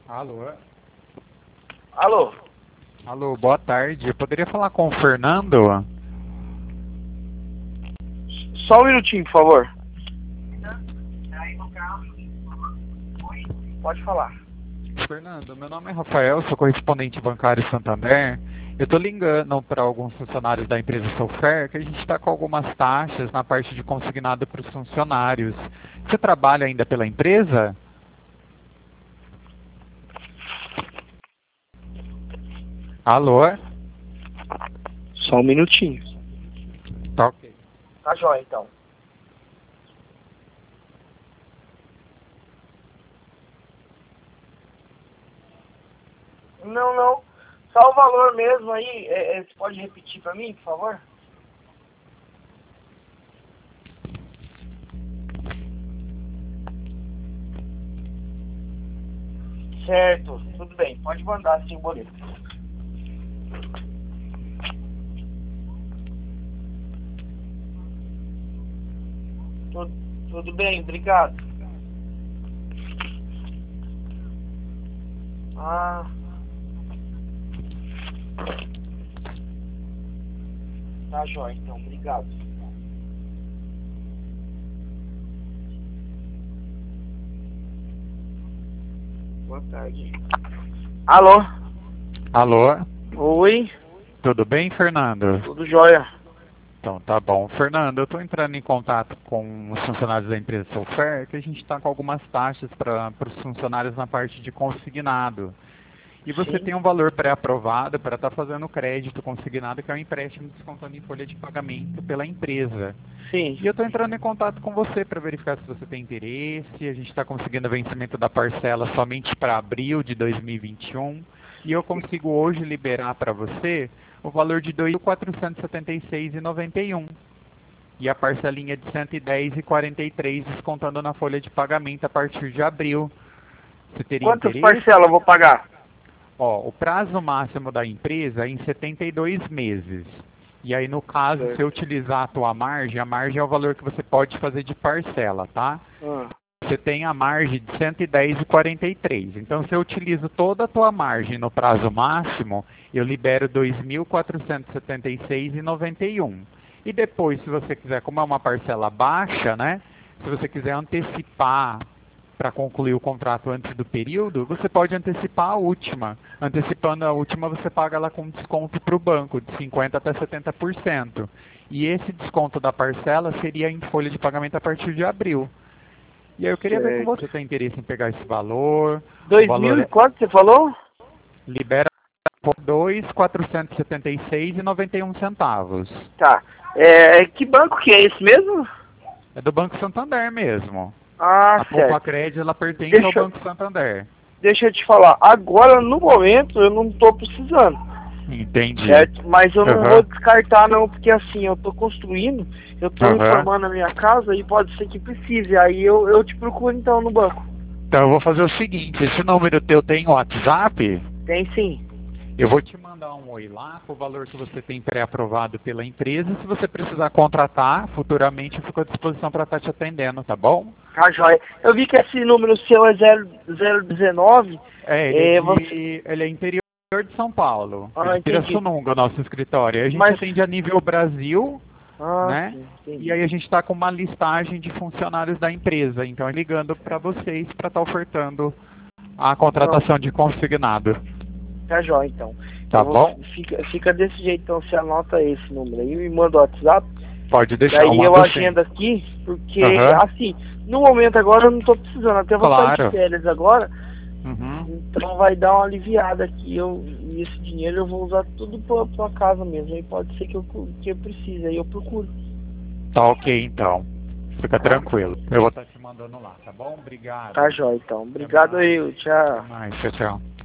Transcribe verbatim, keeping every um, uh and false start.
Alô? Alô? Alô, boa tarde. Eu poderia falar com o Fernando? Só um minutinho, por favor. Pode falar. Fernando, meu nome é Rafael, sou correspondente bancário Santander. Eu estou ligando para alguns funcionários da empresa Sofer que a gente está com algumas taxas na parte de consignado para os funcionários. Você trabalha ainda pela empresa? Alô? Só um minutinho. Tá ok. Tá jóia, então. Não, não. Só o valor mesmo aí. É, é, você pode repetir pra mim, por favor? Certo. Tudo bem. Pode mandar sim o boleto. Tudo, tudo bem, obrigado. Ah. Tá jóia, então. Obrigado. Boa tarde. Alô? Alô? Oi? Tudo bem, Fernando? Tudo jóia. Então, tá bom. Fernando, eu estou entrando em contato com os funcionários da empresa Sofer, que a gente está com algumas taxas para os funcionários na parte de consignado. E você Sim. tem um valor pré-aprovado para estar fazendo crédito consignado, que é um empréstimo descontando em folha de pagamento pela empresa. Sim. E eu estou entrando em contato com você para verificar se você tem interesse. A gente está conseguindo o vencimento da parcela somente para abril de dois mil e vinte e um. E eu consigo hoje liberar para você o valor de dois mil quatrocentos e setenta e seis reais e noventa e um. E a parcelinha de cento e dez reais e quarenta e três centavos descontando na folha de pagamento a partir de abril. Você teria Quantas interesse? parcelas eu vou pagar? Ó, o prazo máximo da empresa é em setenta e dois meses. E aí, no caso, Certo. se eu utilizar a tua margem, a margem é o valor que você pode fazer de parcela, tá? Ah, Você tem a margem de cento e dez reais e quarenta e três. Então, se eu utilizo toda a tua margem no prazo máximo, eu libero dois mil quatrocentos e setenta e seis reais e noventa e um. E depois, se você quiser, como é uma parcela baixa, né? Se você quiser antecipar para concluir o contrato antes do período, você pode antecipar a última. Antecipando a última, você paga ela com desconto para o banco, de cinquenta por cento até setenta por cento. E esse desconto da parcela seria em folha de pagamento a partir de abril. E aí eu queria ver com certo. você, tem interesse em pegar esse valor? O Dois valor mil e é, quanto você falou? libera por dois mil quatrocentos e setenta e seis reais e noventa e um centavos. Tá. É, que banco que é esse mesmo? É do Banco Santander mesmo. Ah, A Poupa certo. Crédito, ela pertence Deixa- ao Banco Santander. Deixa eu te falar. Agora, no momento, eu não tô precisando. Entendi. Certo? Mas eu não Aham. vou descartar não, porque assim, eu tô construindo, eu tô Aham. reformando a minha casa e pode ser que precise. Aí eu, eu te procuro então no banco. Então eu vou fazer o seguinte, esse número teu tem WhatsApp? Tem sim. Eu vou te mandar um oi lá com o valor que você tem pré-aprovado pela empresa. Se você precisar contratar, futuramente eu fico à disposição para estar te atendendo, tá bom? Tá joia. Eu vi que esse número seu é zero zero dezenove. É, ele É, é, de, você- ele é interior de São Paulo. Ah, É de entendi. Pirassununga, o nosso escritório. A gente Mas- atende a nível Brasil, Ah, né? sim, entendi. E aí a gente está com uma listagem de funcionários da empresa. Então é ligando para vocês para estar ofertando a contratação de consignado. Tá joia então. Tá Eu vou- bom? Fica, fica desse jeito então, você anota esse número aí, me manda o WhatsApp. Pode deixar. Daí eu mando sim. agendo aqui, porque Aham. assim, no momento agora eu não tô precisando, até vou sair Claro. de férias agora, Uhum. então vai dar uma aliviada aqui. Eu, e esse dinheiro eu vou usar tudo pra, pra casa mesmo. Aí pode ser que eu, que eu precise, aí eu procuro. Tá ok então. Fica tranquilo. Eu vou estar te mandando lá, tá bom? Obrigado. Tá jóia então. Obrigado mais. aí, tchau. Até mais. Tchau, tchau.